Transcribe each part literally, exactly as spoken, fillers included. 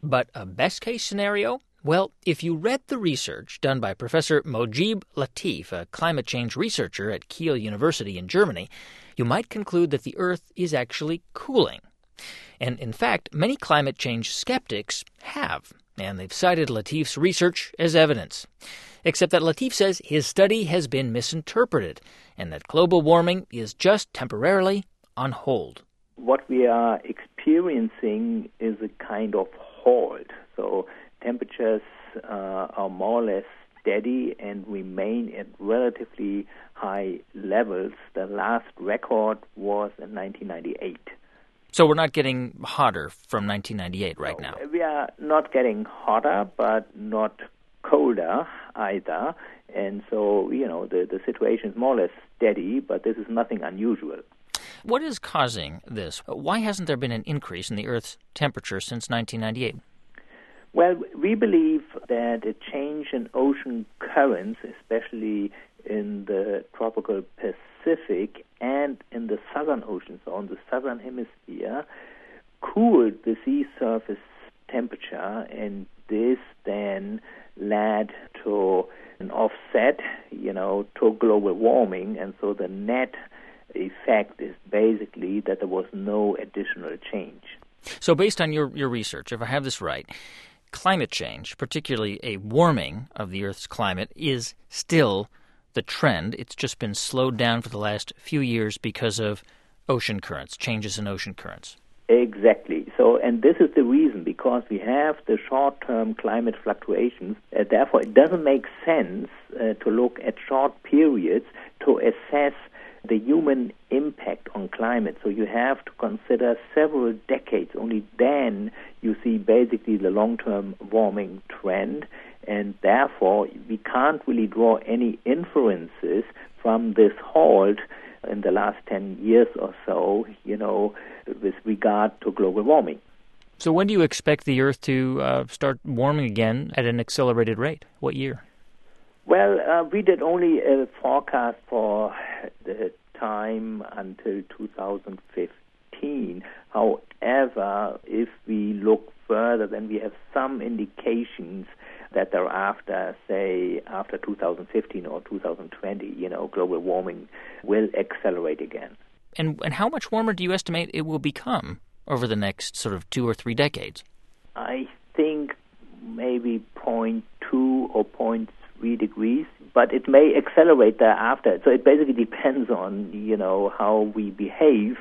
But a best-case scenario? Well, if you read the research done by Professor Mojib Latif, a climate change researcher at Kiel University in Germany, you might conclude that the Earth is actually cooling. And in fact, many climate change skeptics have, and they've cited Latif's research as evidence. Except that Latif says his study has been misinterpreted, and that global warming is just temporarily on hold. What we are experiencing is a kind of halt. So temperatures uh, are more or less steady and remain at relatively high levels. The last record was in nineteen ninety-eight. So we're not getting hotter from nineteen ninety-eight right no, now? We are not getting hotter, but not colder either. And so, you know, the, the situation is more or less steady, but this is nothing unusual. What is causing this? Why hasn't there been an increase in the Earth's temperature since nineteen ninety-eight? Well, we believe that a change in ocean currents, especially in the tropical Pacific and in the southern ocean, so on the southern hemisphere, cooled the sea surface temperature, and this then led to an offset, you know, to global warming, and so the net effect is basically that there was no additional change. So based on your, your research, if I have this right, climate change, particularly a warming of the Earth's climate, is still the trend. It's just been slowed down for the last few years because of ocean currents, changes in ocean currents. Exactly. So, and this is the reason, because we have the short-term climate fluctuations. Uh, therefore, it doesn't make sense uh, to look at short periods to assess the human impact on climate. So you have to consider several decades. Only then you see basically the long-term warming trend, and therefore we can't really draw any inferences from this halt in the last ten years or so, you know, with regard to global warming. So when do you expect the Earth to uh, start warming again at an accelerated rate? What year? Well, uh, we did only a forecast for the time until two thousand fifteen. However, if we look further, then we have some indications that thereafter, say, after two thousand fifteen or two thousand twenty, you know, global warming will accelerate again. And, and how much warmer do you estimate it will become over the next sort of two or three decades? I think maybe zero point two or zero point three degrees, but it may accelerate thereafter. So it basically depends on, you know, how we behave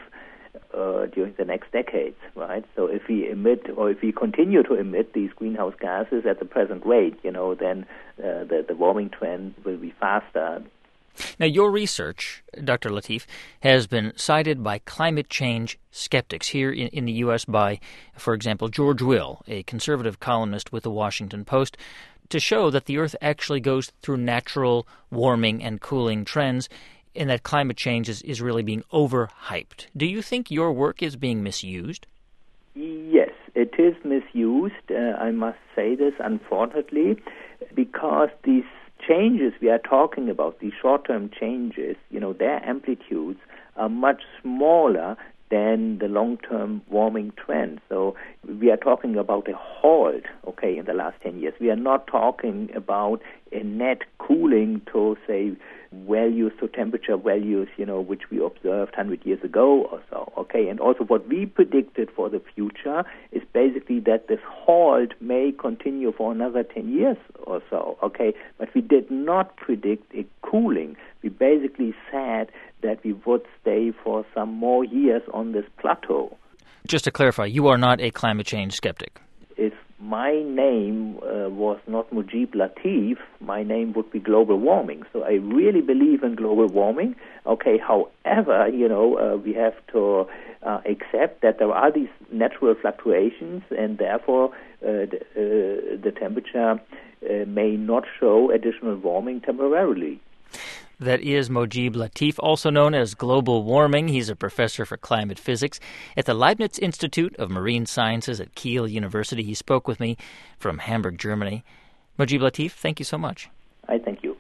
uh, during the next decades, right? So if we emit or if we continue to emit these greenhouse gases at the present rate, you know, then uh, the, the warming trend will be faster. Now, your research, Doctor Latif, has been cited by climate change skeptics here in, in the U S by, for example, George Will, a conservative columnist with the Washington Post, to show that the Earth actually goes through natural warming and cooling trends and that climate change is, is really being overhyped. Do you think your work is being misused? Yes, it is misused. Uh, I must say this, unfortunately, because these changes we are talking about, these short-term changes, you know, their amplitudes are much smaller than the long-term warming trend. So we are talking about a halt, okay, in the last ten years. We are not talking about a net cooling to, say, values, to temperature values, you know, which we observed one hundred years ago or so, okay? And also what we predicted for the future is basically that this halt may continue for another ten years or so, okay? But we did not predict a cooling. We basically said that we would stay for some more years on this plateau. Just to clarify, you are not a climate change skeptic. If my name uh, was not Mojib Latif, my name would be global warming. So I really believe in global warming. Okay, however, you know, uh, we have to uh, accept that there are these natural fluctuations, and therefore uh, the, uh, the temperature uh, may not show additional warming temporarily. That is Mojib Latif, also known as global warming. He's a professor for climate physics at the Leibniz Institute of Marine Sciences at Kiel University. He spoke with me from Hamburg, Germany. Mojib Latif, thank you so much. I thank you.